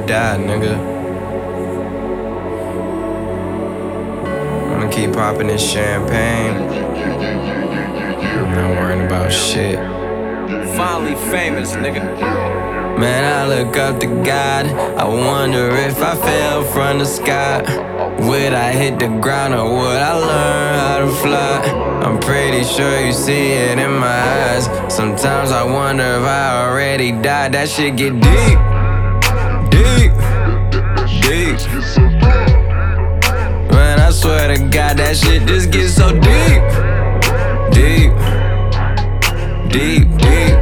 die, nigga. I'ma keep popping this champagne. I'm not worrying about shit. Finally famous, nigga. Man, I look up to God. I wonder if I fell from the sky. Would I hit the ground or would I learn how to fly? I'm pretty sure you see it in my eyes. Sometimes I wonder if I already died. That shit get deep, deep, deep. Man, I swear to God, that shit just gets so deep, deep, deep, deep.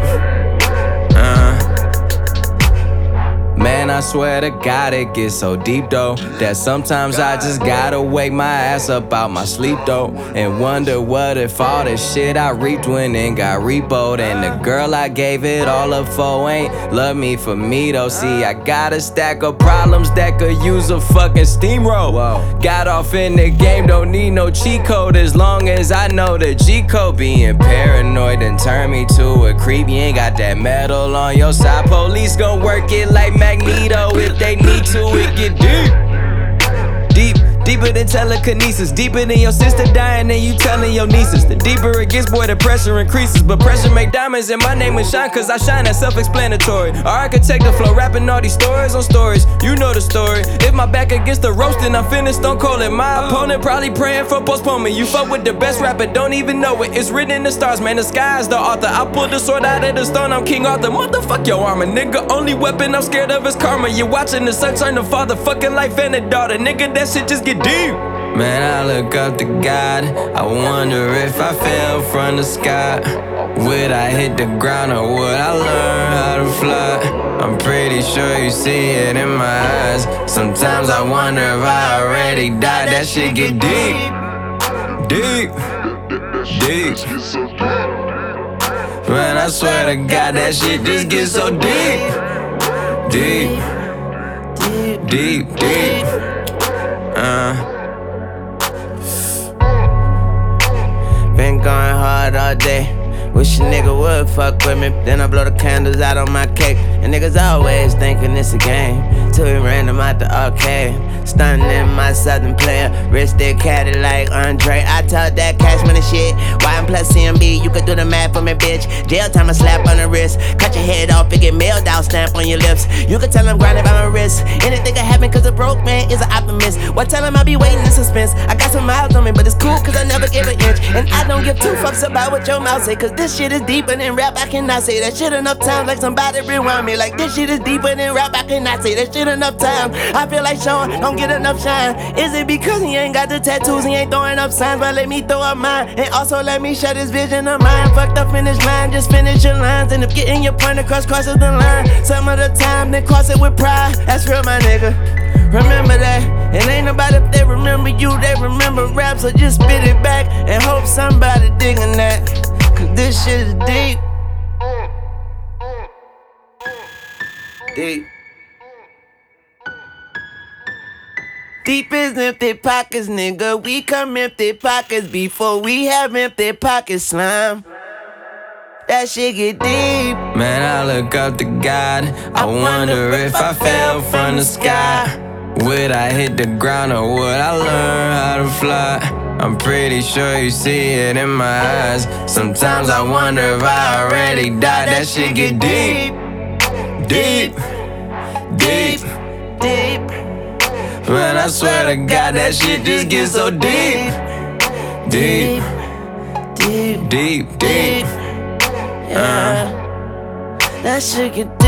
Man, I swear to God, it gets so deep though, that sometimes I just gotta wake my ass up out my sleep though, and wonder what if all the shit I reaped went and got repoed, and the girl I gave it all up for ain't love me for me though. See, I got a stack of problems that could use a fucking steamroll. Got off in the game, don't need no cheat code as long as I know the G code. Being paranoid and turn me to a creep. You ain't got that metal on your side. Police gon' work it like Magneto. If they need to, it get deep, deep, deeper than telekinesis. Deeper than your sister dying than you telling your nieces. The deeper it gets, boy, the pressure increases. But pressure make diamonds and my name is shine, cause I shine, that's self-explanatory. Our architect the flow, rapping all these stories on stories. You know the story. If my back against the roast, then I'm finished, Stone Cold. And my opponent probably praying for postponement. You fuck with the best rapper, don't even know it. It's written in the stars, man, the sky is the author. I pulled the sword out of the stone, I'm King Arthur. Motherfuck your armor, nigga. Only weapon I'm scared of is karma. You're watching the son turn to father, fucking life and a daughter. Nigga, that shit just get deep. Man, I look up to God. I wonder if I fell from the sky. Would I hit the ground or would I learn how to fly? I'm pretty sure you see it in my eyes. Sometimes I wonder if I already died. That shit get deep, deep, deep. Man, I swear to God, that shit just gets so deep, deep, deep, deep. Been going hard all day. Wish a nigga would fuck with me. Then I blow the candles out on my cake. And niggas always thinking it's a game, till we random out the arcade. Stunning in my southern player, wrist that caddy like Andre. I told that cash money shit. YM plus CMB, you could do the math for me, bitch. Jail time, a slap on the wrist. Cut your head off and get mailed out, stamp on your lips. You could tell I'm grinding by my wrist. Anything can happen cause a broke man is an optimist. What tell him I be waiting in suspense. I got some miles on me, but it's cool cause I never give an inch. And I don't give two fucks about what your mouth say, cause this shit is deeper than rap. I cannot say that shit enough times, like somebody rewind me. Like this shit is deeper than rap. I cannot say that shit enough times. I feel like Sean don't get enough shine. Is it because he ain't got the tattoos, he ain't throwing up signs? But let me throw up mine, and also let me share this vision of mine. Fucked up finish line, just finish your lines. And if getting your point across crosses the line, some of the time then cross it with pride. That's real, my nigga. Remember that. And ain't nobody if they remember you, they remember rap. So just spit it back and hope somebody digging that, cause this shit is deep, deep. Deep is empty pockets, nigga. We come empty pockets before we have empty pockets, slime. That shit get deep. Man, I look up to God. I wonder if I fell from the sky. Would I hit the ground or would I learn how to fly? I'm pretty sure you see it in my eyes. Sometimes I wonder if I already died. That shit get deep, deep, deep, deep. Man, I swear to God, that shit just gets so deep, deep, deep, deep, deep. Yeah, that shit get